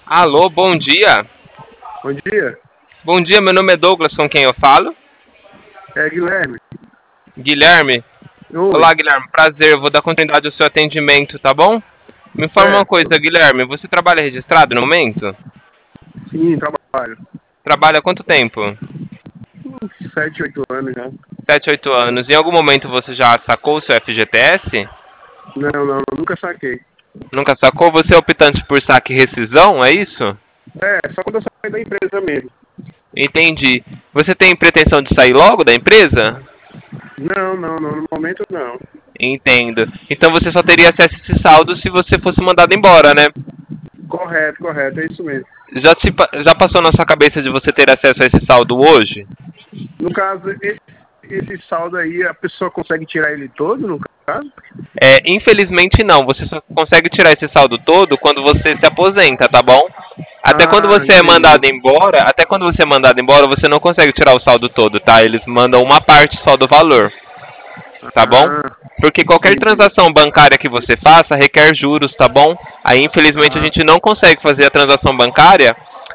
Alô, bom dia. Bom dia. Bom dia, meu nome é Douglas, com quem eu falo? É Guilherme. Guilherme. Oi. Olá, Guilherme, prazer. Eu vou dar continuidade ao seu atendimento, tá bom? Me informa uma coisa, Certo. Guilherme, você trabalha registrado no momento? Sim, trabalho. Trabalha há quanto tempo? Uns 7, 8 anos já. 7, 8 anos. Em algum momento você já sacou o seu FGTS? Não, nunca saquei. Nunca sacou? Você é optante por saque e rescisão, é isso? É, só quando eu saí da empresa mesmo. Entendi. Você tem pretensão de sair logo da empresa? Não, no momento não. Entendo. Então você só teria acesso a esse saldo se você fosse mandado embora, né? Correto, é isso mesmo. Já passou na sua cabeça de você ter acesso a esse saldo hoje? No caso, esse saldo aí, a pessoa consegue tirar ele todo, no caso? Infelizmente não. Você só consegue tirar esse saldo todo quando você se aposenta, tá bom? Ah, entendi. Até quando você é mandado embora, você não consegue tirar o saldo todo, tá? Eles mandam uma parte só do valor, tá bom? Ah, Porque qualquer entendi. transação bancária que você faça requer juros, tá bom? Aí, infelizmente, a Ah, gente não consegue fazer a transação bancária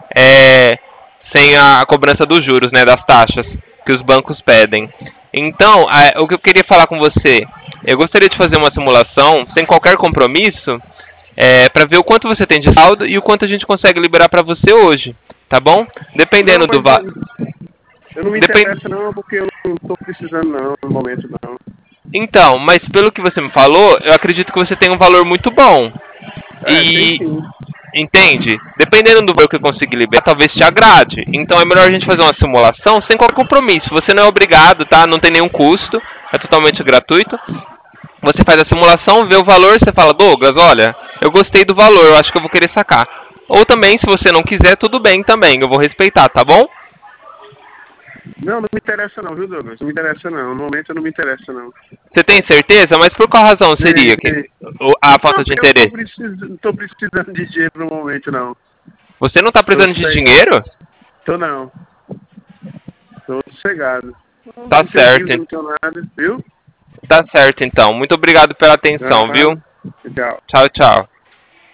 é, sem a cobrança dos juros, né? Das taxas que os bancos pedem. Então, o que eu queria falar com você, eu gostaria de fazer uma simulação sem qualquer compromisso, para ver o quanto você tem de saldo e o quanto a gente consegue liberar para você hoje, tá bom? não, Dependendo do mas va... eu não me Depend... interesso não, porque eu não tô precisando não, no momento não. Então, mas pelo que você me falou, eu acredito que você tem um valor muito bom. É, tem E sim. entende? Dependendo do valor que eu conseguir liberar, talvez te agrade. Então é melhor a gente fazer uma simulação sem qualquer compromisso. Você não é obrigado, tá? Não tem nenhum custo, é totalmente gratuito. Você faz a simulação, vê o valor, você fala, Douglas, olha, eu gostei do valor, eu acho que eu vou querer sacar. Ou também, se você não quiser, tudo bem também, eu vou respeitar, tá bom? Não me interessa não, viu, Douglas? Não me interessa não. No momento não me interessa não. Você tem certeza? Mas por qual razão seria que Tem. a Não, falta de eu interesse? não tô precisando de dinheiro no momento não. Você não está Tô precisando de sem. dinheiro? Tô não. Tô sossegado. Tá Não tenho certo, dívida, não tenho nada, viu? tá certo então. Muito obrigado pela atenção, viu? Aham. Tchau. Tchau, tchau.